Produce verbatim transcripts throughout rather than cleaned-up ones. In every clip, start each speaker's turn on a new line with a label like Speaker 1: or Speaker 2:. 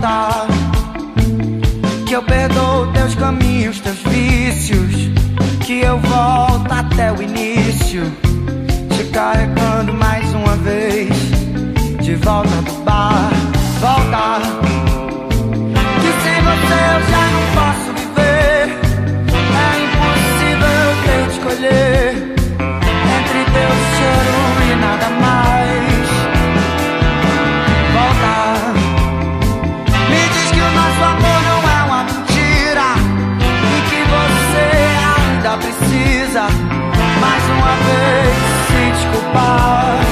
Speaker 1: volta, que eu perdoo teus caminhos, teus vícios, que eu volto até o início, te carregando mais uma vez, de volta do bar. Volta, que sem você eu já não posso viver, é impossível eu ter que escolher entre teu cheiro e nada mais. Volta, me diz que o nosso amor não é uma mentira e que você ainda precisa mais uma vez se desculpar.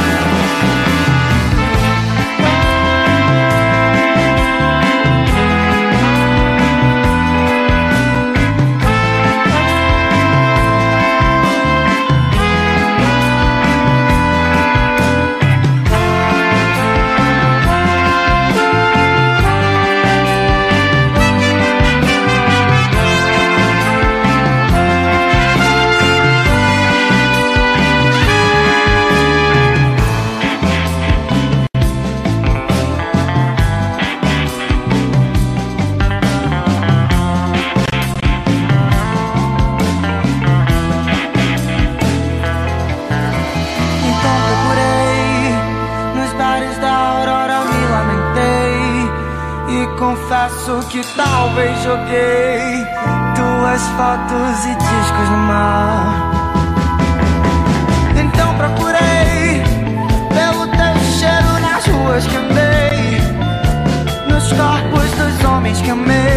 Speaker 1: Confesso que talvez joguei tuas fotos e discos no mar. Então procurei pelo teu cheiro nas ruas que andei, nos corpos dos homens que amei.